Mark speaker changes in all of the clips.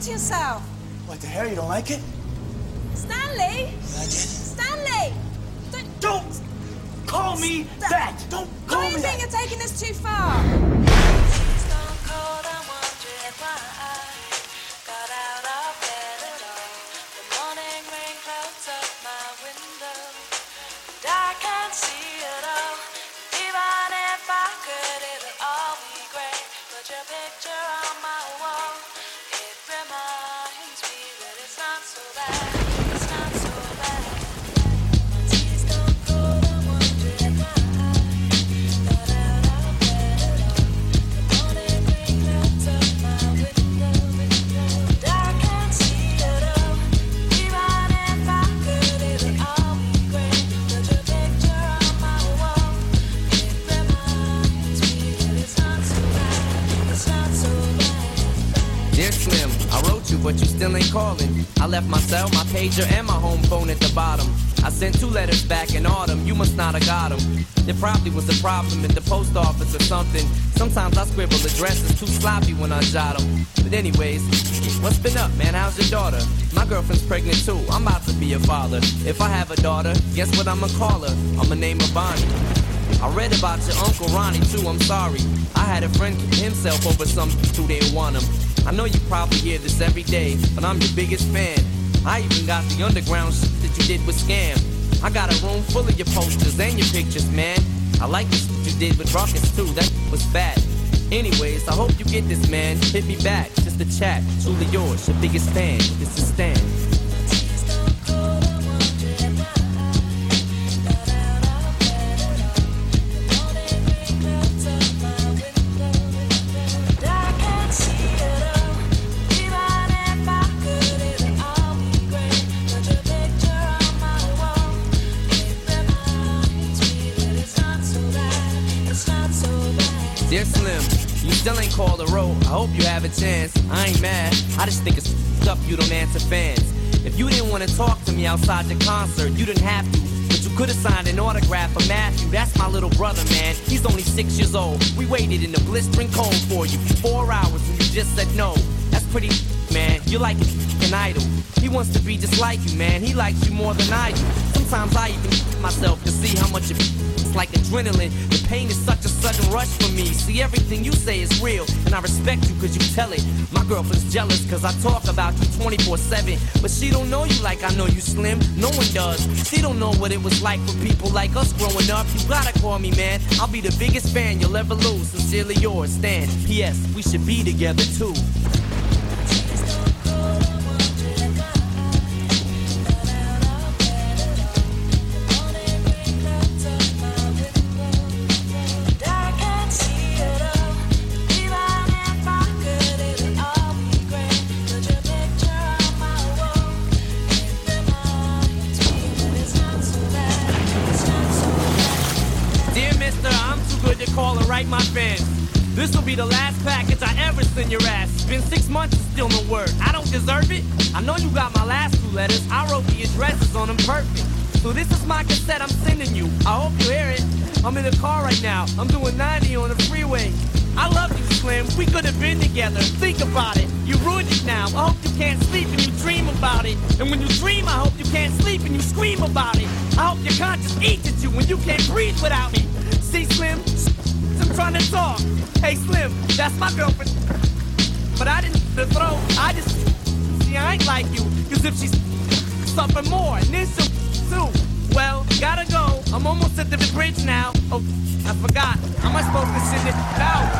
Speaker 1: to yourself?
Speaker 2: What, the hair? You don't like it?
Speaker 1: Stanley!
Speaker 2: Like it?
Speaker 1: Stanley!
Speaker 2: Don't call me that! Don't call me that!
Speaker 1: Do you think you're taking this too far?
Speaker 3: But you still ain't calling. I left my cell, my pager, and my home phone at the bottom. I sent 2 letters back in autumn, you must not have got them. There probably was a problem in the post office or something. Sometimes I scribble addresses too sloppy when I jot them. But anyways, what's been up, man? How's your daughter? My girlfriend's pregnant too, I'm about to be a father. If I have a daughter, guess what I'ma call her? I'ma name her Bonnie. I read about your Uncle Ronnie too, I'm sorry. I had a friend kill himself over something who didn't want him. I know you probably hear this every day, but I'm your biggest fan. I even got the underground shit that you did with Scam. I got a room full of your posters and your pictures, man. I like the shit you did with Ruckus too, that was bad. Anyways, I hope you get this, man. Hit me back, just a chat. Truly yours, your biggest fan. This is Stan. Dear Slim, you still ain't called a road. I hope you have a chance. I ain't mad. I just think it's up you don't answer fans. If you didn't want to talk to me outside your concert, you didn't have to. But you could have signed an autograph for Matthew. That's my little brother, man. He's only 6 years old. We waited in the blistering cold for you for 4 hours and you just said no. That's pretty, man. You're like an idol. He wants to be just like you, man. He likes you more than I do. Sometimes I even myself to see how much it's like adrenaline. The pain is such a sudden rush for me. See, everything you say is real, and I respect you cause you tell it. My girlfriend's jealous cause I talk about you 24/7. But she don't know you like I know you, Slim. No one does. She don't know what it was like for people like us growing up. You gotta call me, man. I'll be the biggest fan you'll ever lose. Sincerely yours, Stan. P.S. We should be together too. My fans, this will be the last package I ever send your ass. It's been 6 months and still no word. I don't deserve it. I know you got my last 2 letters. I wrote the addresses on them perfect. So this is my cassette I'm sending you. I hope you hear it. I'm in the car right now. I'm doing 90 on the freeway. I love you, Slim. We could have been together. Think about it. You ruined it now. I hope you can't sleep and you dream about it. And when you dream, I hope you can't sleep and you scream about it. I hope your conscience eats at you when you can't breathe without me. See, Slim? I'm trying to talk. Hey, Slim, that's my girlfriend. But I didn't throw. I just see I ain't like you. Cause if she's suffering more, and then she'll too. Well, gotta go. I'm almost at the bridge now. Oh, I forgot. How am I supposed to send it out?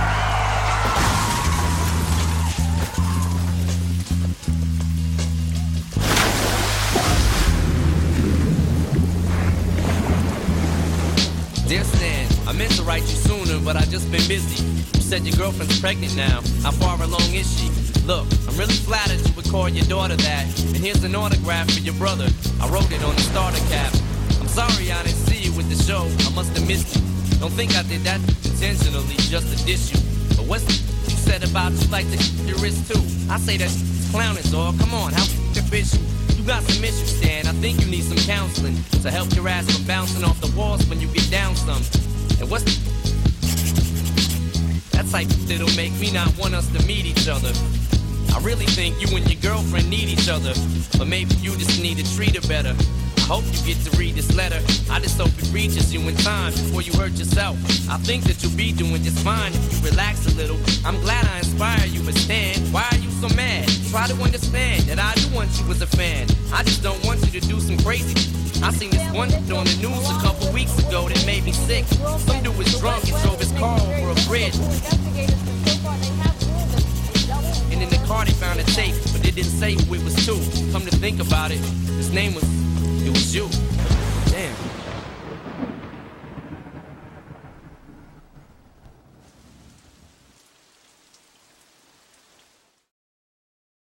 Speaker 3: Dear Stan, I meant to write you sooner, but I just been busy. You said your girlfriend's pregnant now. How far along is she? Look, I'm really flattered you would call your daughter that. And here's an autograph for your brother. I wrote it on the starter cap. I'm sorry I didn't see you with the show. I must have missed you. Don't think I did that intentionally just to diss you. But what's the you said about you like to your wrist too? I say that clowning, dog. Come on, how the bitch you got some issues, Stan. I think you need some counseling to help your ass from bouncing off the walls when you get down some. And what's the that type that'll make me not want us to meet each other? I I really think you and your girlfriend need each other, but maybe you just need to treat her better. I hope you get to read this letter. I just hope it reaches you in time before you hurt yourself. I think that you'll be doing just fine if you relax a little. I'm glad I inspire you, but Stan, why are you so mad? Try to understand that I do want you as a fan. I just don't want you to do some crazy. I seen this one on the news a couple weeks ago that made me sick. Some dude was drunk and drove his car over a bridge. And in the car they found a tape, but they didn't say who it was to. Come to think about it, his name was, it was you.